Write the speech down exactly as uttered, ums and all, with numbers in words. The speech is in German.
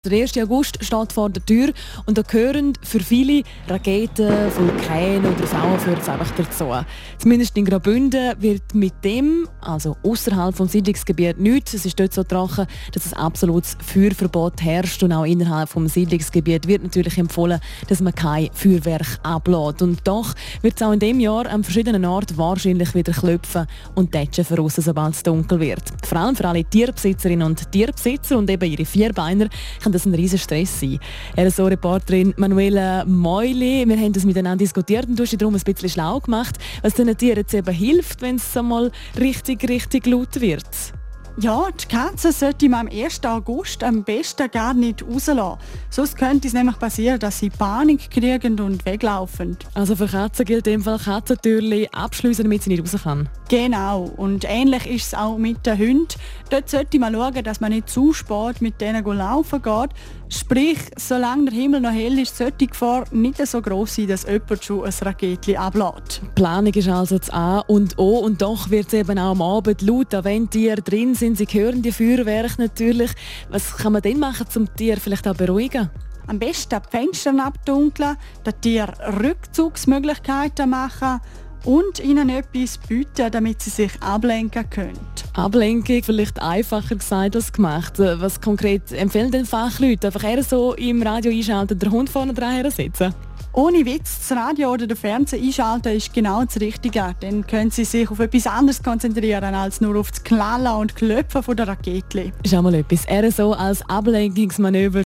Der erste August steht vor der Tür und da gehören für viele Raketen, Vulkane oder Frauenfürze einfach dazu. Zumindest in Graubünden wird mit dem, also außerhalb des Siedlungsgebiets, nichts. Es ist dort so trocken, dass ein absolutes Feuerverbot herrscht und auch innerhalb des Siedlungsgebiets wird natürlich empfohlen, dass man kein Feuerwerk ablässt. Und doch wird es auch in diesem Jahr an verschiedenen Orten wahrscheinlich wieder klopfen und tätschen voraus, sobald es dunkel wird. Vor allem für alle Tierbesitzerinnen und Tierbesitzer und eben ihre Vierbeiner kann das ein riesen Stress sein. R S O-Reporterin Manuela Meuli, wir haben das miteinander diskutiert und du hast dich darum ein bisschen schlau gemacht, was den Tieren jetzt eben hilft, wenn es einmal richtig, richtig laut wird. Ja, die Katzen sollte man am ersten August am besten gar nicht rauslassen. Sonst könnte es nämlich passieren, dass sie Panik kriegen und weglaufen. Also für Katzen gilt in dem Fall Katzentürchen abschliessen, damit sie nicht raus kann. Genau. Und ähnlich ist es auch mit den Hunden. Dort sollte man schauen, dass man nicht zu spät mit denen laufen geht. Sprich, solange der Himmel noch hell ist, sollte die Gefahr nicht so gross sein, dass jemand schon ein Raketchen ablässt. Die Planung ist also das A und O und doch wird es eben auch am Abend laut, auch wenn Tiere drin sind. Sie hören die Feuerwerke natürlich. Was kann man denn machen, um die Tiere vielleicht auch beruhigen? Am besten die Fenster abdunkeln, den Tieren Rückzugsmöglichkeiten machen und ihnen etwas bieten, damit sie sich ablenken können. Ablenkung, vielleicht einfacher gesagt als gemacht. Was konkret empfehlen denn Fachleute? Einfach eher so im Radio einschalten, den Hund vorne dran sitzen? Ohne Witz, das Radio oder den Fernseher einschalten ist genau das Richtige. Dann können Sie sich auf etwas anderes konzentrieren als nur auf das Knallen und Klopfen der Raketen. Ist auch mal etwas. R S O als Ablenkungsmanöver